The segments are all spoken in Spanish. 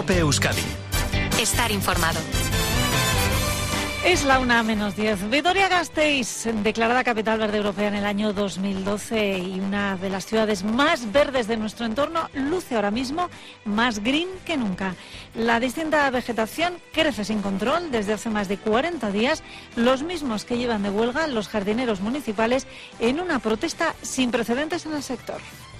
COPE Euskadi. Estar informado. Es la 1:10. Vitoria-Gasteiz, declarada capital verde europea en el año 2012 y una de las ciudades más verdes de nuestro entorno, luce ahora mismo más green que nunca. La distinta vegetación crece sin control desde hace más de 40 días, los mismos que llevan de huelga los jardineros municipales en una protesta sin precedentes en el sector.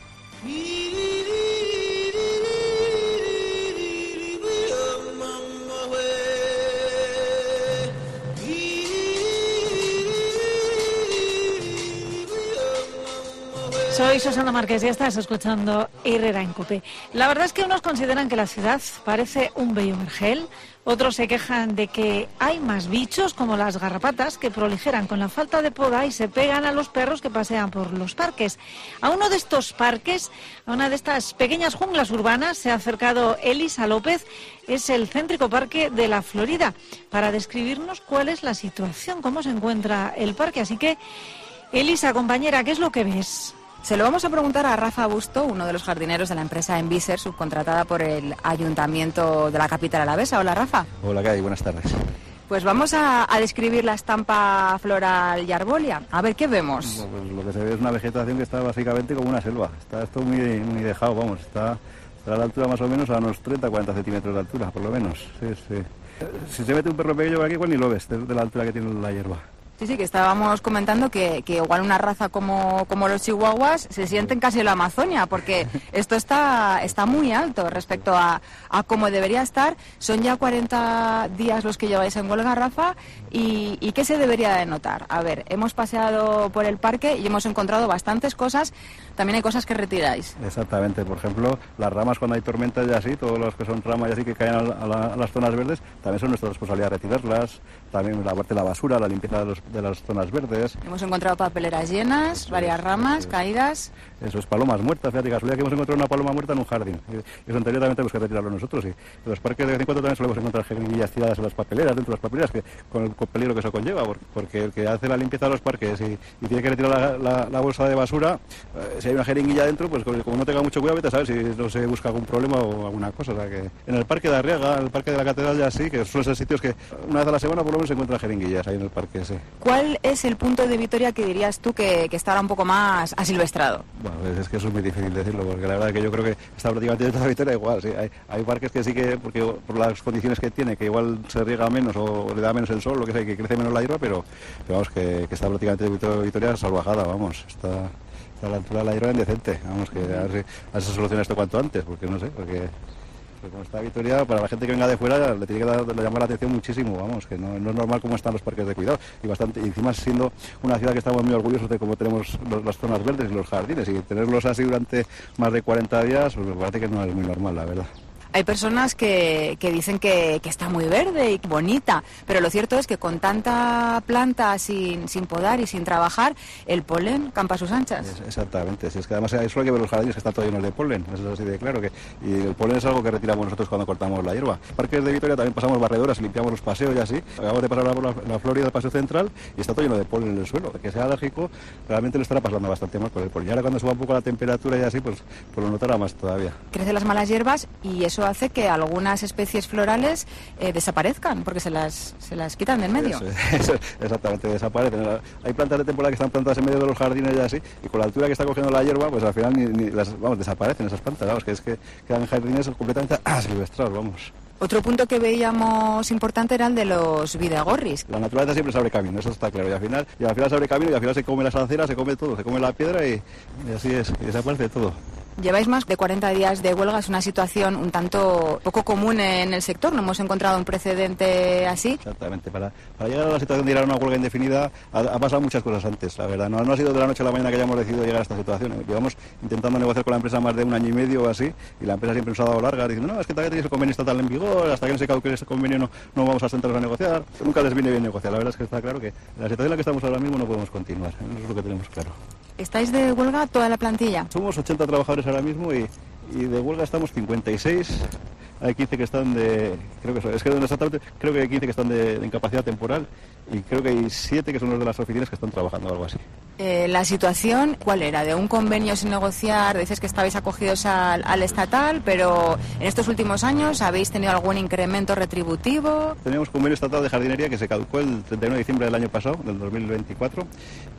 Soy Susana Márquez y estás escuchando Herrera en COPE. La verdad es que unos consideran que la ciudad parece un bello vergel, otros se quejan de que hay más bichos como las garrapatas que proliferan con la falta de poda y se pegan a los perros que pasean por los parques. A uno de estos parques, a una de estas pequeñas junglas urbanas, se ha acercado Elisa López, es el céntrico parque de la Florida, para describirnos cuál es la situación, cómo se encuentra el parque. Así que, Elisa, compañera, ¿qué es lo que ves? Se lo vamos a preguntar a Rafa Busto, uno de los jardineros de la empresa Enviser, subcontratada por el Ayuntamiento de la capital alavesa. Hola, Rafa. Hola, ¿qué hay? Buenas tardes. Pues vamos a describir la estampa floral y arbórea. A ver, ¿qué vemos? Bueno, pues lo que se ve es una vegetación que está básicamente como una selva. Está esto muy dejado, vamos. Está a la altura más o menos a unos 30-40 centímetros de altura, por lo menos. Sí. Si se mete un perro pequeño por aquí, igual ni lo ves de la altura que tiene la hierba. Sí, que estábamos comentando que igual una raza como los chihuahuas se sienten casi en la Amazonia, porque esto está muy alto respecto a cómo debería estar. Son ya 40 días los que lleváis en huelga, Rafa, y ¿qué se debería de notar? A ver, hemos paseado por el parque y hemos encontrado bastantes cosas. También hay cosas que retiráis. Exactamente, por ejemplo, las ramas cuando hay tormentas y así, todos los que son ramas y así que caen a las zonas verdes, también son nuestra responsabilidad retirarlas. También la parte de la basura, la limpieza de las zonas verdes. Hemos encontrado papeleras llenas, varias ramas caídas. Eso es, palomas muertas, fíjate, casualidad que hemos encontrado una paloma muerta en un jardín. Eso anteriormente tenemos que retirarlo nosotros. Y en los parques de vez en cuando también solemos encontrar jeringuillas tiradas en las papeleras, dentro de las papeleras, que con el peligro que eso conlleva, porque el que hace la limpieza de los parques y tiene que retirar la bolsa de basura, si hay una jeringuilla dentro, pues como no tenga mucho cuidado, vete a saber si no se busca algún problema o alguna cosa. O sea, que en el parque de Arriaga, el parque de la Catedral ya sí, que suelen ser sitios que una vez a la semana por lo menos se encuentran jeringuillas ahí en el parque ese. ¿Cuál es el punto de Vitoria que dirías tú que estará un poco más asilvestrado? Bueno, es que eso es muy difícil decirlo, porque la verdad es que yo creo que está prácticamente toda Vitoria igual. Sí. Hay parques que sí que, porque por las condiciones que tiene, que igual se riega menos o le da menos el sol, lo que sea, que crece menos la hierba, pero vamos, que está prácticamente Vitoria salvajada, vamos, está a la altura de la hierba indecente, vamos, que a ver si se soluciona esto cuanto antes, porque no sé, porque como está Vitoria, para la gente que venga de fuera le tiene que le llama la atención muchísimo, vamos, que no es normal cómo están los parques de cuidado y encima siendo una ciudad que estamos muy orgullosos de cómo tenemos las zonas verdes y los jardines, y tenerlos así durante más de 40 días, pues me parece que no es muy normal, la verdad. Hay personas que dicen que está muy verde y bonita, pero lo cierto es que con tanta planta sin podar y sin trabajar, el polen campa a sus anchas. Exactamente, si es que además eso hay que ver los jardines que están todos llenos de polen, eso es así de claro, y el polen es algo que retiramos nosotros cuando cortamos la hierba. En parques de Vitoria también pasamos barredoras y limpiamos los paseos y así. Acabamos de pasar por la Florida del Paseo Central y está todo lleno de polen en el suelo. Que sea alérgico realmente le estará pasando bastante mal por el polen. Y ahora cuando suba un poco la temperatura y así, pues lo notará más todavía. Crecen las malas hierbas y eso hace que algunas especies florales desaparezcan porque se las quitan del medio. Eso, exactamente, desaparecen. Hay plantas de temporada que están plantadas en medio de los jardines y así, y con la altura que está cogiendo la hierba, pues al final desaparecen esas plantas, vamos, que es que quedan jardines completamente silvestrados, vamos. Otro punto que veíamos importante era el de los videgorris. La naturaleza siempre se abre camino, eso está claro, y al final se abre camino y al final se come las aceras, se come todo, se come la piedra y así es, y desaparece todo. Lleváis más de 40 días de huelga, es una situación un tanto poco común en el sector, no hemos encontrado un precedente así. Exactamente, para llegar a la situación de ir a una huelga indefinida ha pasado muchas cosas antes, la verdad, no ha sido de la noche a la mañana que hayamos decidido llegar a esta situación. Llevamos intentando negociar con la empresa más de un año y medio o así, y la empresa siempre nos ha dado largas, diciendo, no, es que todavía tenéis el convenio estatal en vigor, hasta que no se caduque ese convenio no vamos a sentarnos a negociar. Nunca les viene bien negociar, la verdad es que está claro que en la situación en la que estamos ahora mismo no podemos continuar, eso es lo que tenemos claro. ¿Estáis de huelga toda la plantilla? Somos 80 trabajadores ahora mismo y de huelga estamos 56 hay 15 que están creo que exactamente, creo que hay 15 que están de incapacidad temporal y creo que hay 7 que son los de las oficinas que están trabajando o algo así. La situación, ¿cuál era? ¿De un convenio sin negociar? Dices que estabais acogidos al estatal, pero en estos últimos años ¿habéis tenido algún incremento retributivo? Teníamos convenio estatal de jardinería que se caducó el 31 de diciembre del año pasado, del 2024,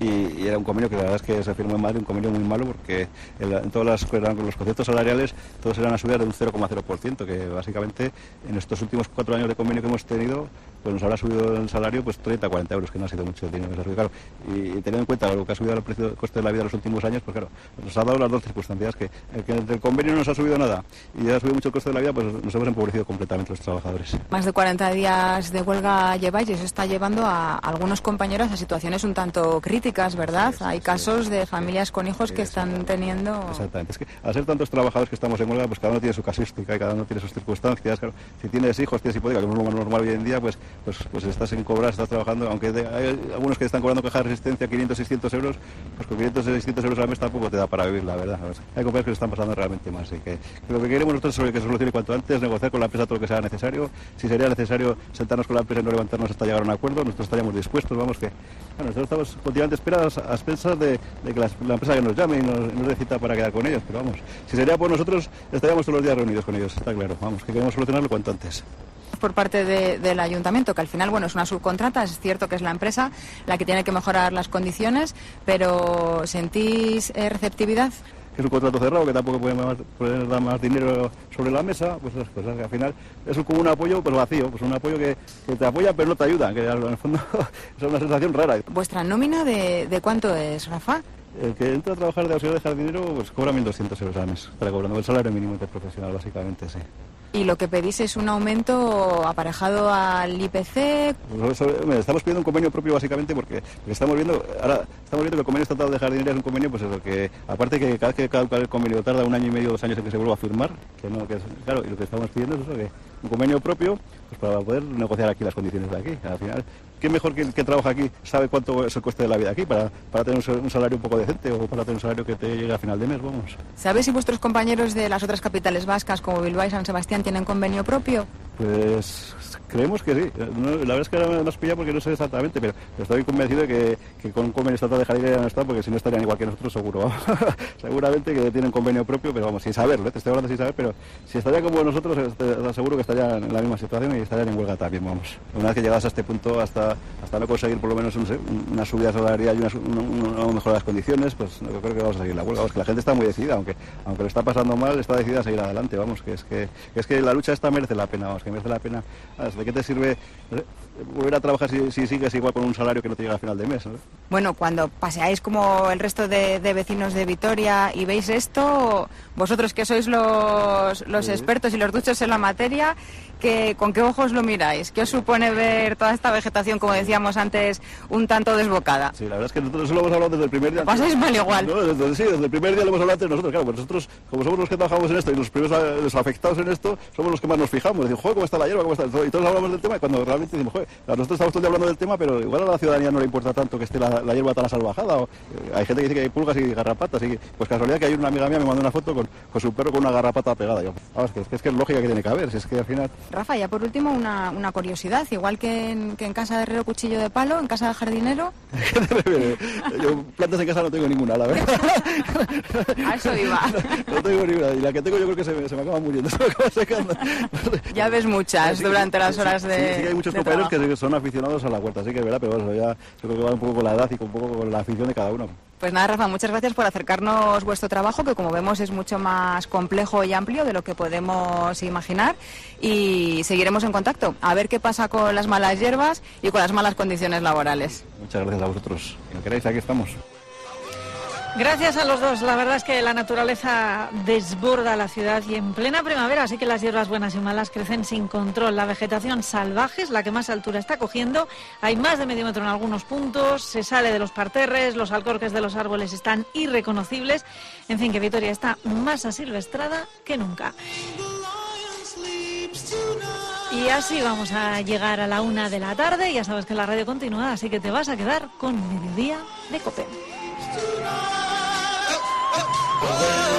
y era un convenio que la verdad es que se firmó en Madrid, un convenio muy malo porque en todos los conceptos salariales todos eran a subir de un 0,0%, que básicamente en estos últimos 4 años de convenio que hemos tenido pues nos habrá subido el salario pues 30 40 euros, que no ha sido mucho dinero, claro. Y teniendo en cuenta lo que ha subido el precio, el coste de la vida en los últimos años, pues claro, nos ha dado las dos circunstancias, que el convenio no nos ha subido nada y ha subido mucho el coste de la vida, pues nos hemos empobrecido completamente los trabajadores. Más de 40 días de huelga lleváis y eso está llevando a algunos compañeros a situaciones un tanto críticas, ¿verdad? Sí, hay casos de familias con hijos que están teniendo... Exactamente, es que al ser tantos trabajadores que estamos en huelga, pues cada uno tiene su casuística y cada uno tiene sus circunstancias, claro. Si tienes hijos, tienes hipoteca, que es lo más normal hoy en día, pues estás en cobrar, estás trabajando, aunque hay algunos que están cobrando caja de resistencia 500, 600 euros, pues con 500, 600 euros al mes tampoco te da para vivir, la verdad. Hay compañeros que se están pasando realmente más, así que lo que queremos nosotros es que se solucione cuanto antes, negociar con la empresa todo lo que sea necesario, si sería necesario sentarnos con la empresa y no levantarnos hasta llegar a un acuerdo, nosotros estaríamos dispuestos, vamos que, bueno, nosotros estamos continuamente esperados a expensas de que la empresa que nos llame y nos dé cita para quedar con ellos, pero vamos, si sería por nosotros estaríamos todos los días reunidos con ellos, está claro, vamos, que queremos solucionarlo cuanto antes. Por parte del ayuntamiento, que al final, bueno, es una subcontrata, es cierto que es la empresa la que tiene que mejorar las condiciones, pero ¿sentís receptividad? Que es un contrato cerrado, que tampoco puede dar más dinero sobre la mesa, pues esas cosas, que al final es como un apoyo pues vacío, pues un apoyo que te apoya pero no te ayuda, que en el fondo es una sensación rara. ¿Vuestra nómina de cuánto es, Rafa? El que entra a trabajar de auxiliar de jardinero pues cobra 1.200 euros al mes, está cobrando el salario mínimo interprofesional, básicamente, sí. ¿Y lo que pedís es un aumento aparejado al IPC? Pues estamos pidiendo un convenio propio básicamente porque estamos viendo que el convenio estatal de jardinería es un convenio, pues eso, que aparte que cada vez que caduca el convenio tarda 1 año y medio, 2 años en que se vuelva a firmar, claro, y lo que estamos pidiendo es eso, que un convenio propio pues para poder negociar aquí las condiciones de aquí. Al final, ¿qué mejor que el que trabaja aquí sabe cuánto es el coste de la vida aquí para tener un salario un poco decente o para tener un salario que te llegue a final de mes, vamos? ¿Sabes si vuestros compañeros de las otras capitales vascas como Bilbao y San Sebastián tienen convenio propio? Pues creemos que sí. La verdad es que ahora me has pillado porque no sé exactamente, pero estoy convencido de que con un convenio estatal de jardinería no está, porque si no estarían igual que nosotros, seguro. Seguramente que tienen convenio propio, pero vamos, sin saberlo, te estoy hablando sin saber, pero si estarían como nosotros, te aseguro que estarían en la misma situación y estarían en huelga también, vamos. Una vez que llegas a este punto, hasta no conseguir por lo menos una subida salarial y una mejora de las condiciones, pues yo creo que vamos a seguir la huelga. Vamos, que la gente está muy decidida, aunque lo está pasando mal, está decidida a seguir adelante, vamos, que es que la lucha esta merece la pena, vamos, que merece la pena. ¿De qué te sirve volver a trabajar si sigues igual con un salario que no te llega a final de mes? ¿No? Bueno, cuando paseáis como el resto de vecinos de Vitoria y veis esto, vosotros que sois los expertos y los duchos en la materia, ¿con qué ojos lo miráis? ¿Qué os supone ver toda esta vegetación, como decíamos antes, un tanto desbocada? Sí, la verdad es que nosotros lo hemos hablado desde el primer día. ¿Pasáis mal igual? No, desde el primer día lo hemos hablado entre nosotros. Claro, pues nosotros, como somos los que trabajamos en esto y los primeros los afectados en esto, somos los que más nos fijamos. Decimos, joder, ¿cómo está la hierba? ¿Cómo está? Y todos hablamos del tema y cuando realmente decimos, joder, nosotros estamos todo el día hablando del tema, pero igual a la ciudadanía no le importa tanto que esté la hierba tan salvajada. Hay gente que dice que hay pulgas y garrapatas. Y pues casualidad que hay una amiga mía me mandó una foto con su perro con una garrapata pegada. Yo, vamos, que es lógica que tiene que haber. Si es que al final... Rafa, ya por último, una curiosidad, igual que en casa de herrero cuchillo de palo, en casa de jardinero. Yo plantas en casa no tengo ninguna, la verdad. A eso iba. No tengo ninguna, y la que tengo yo creo que se me acaba muriendo, se me acaba secando. Ya ves muchas durante las horas de Sí, hay muchos compañeros que son aficionados a la huerta, así que es verdad, pero bueno, ya yo creo que va un poco con la edad y un poco con la afición de cada uno. Pues nada, Rafa, muchas gracias por acercarnos vuestro trabajo, que como vemos es mucho más complejo y amplio de lo que podemos imaginar, y seguiremos en contacto a ver qué pasa con las malas hierbas y con las malas condiciones laborales. Muchas gracias a vosotros. Si lo queréis, aquí estamos. Gracias a los dos. La verdad es que la naturaleza desborda la ciudad y en plena primavera, así que las hierbas buenas y malas crecen sin control. La vegetación salvaje es la que más altura está cogiendo. Hay más de medio metro en algunos puntos, se sale de los parterres, los alcorques de los árboles están irreconocibles. En fin, que Vitoria está más asilvestrada que nunca. Y así vamos a llegar a la 1 de la tarde. Ya sabes que la radio continúa, así que te vas a quedar con Mediodía de COPE.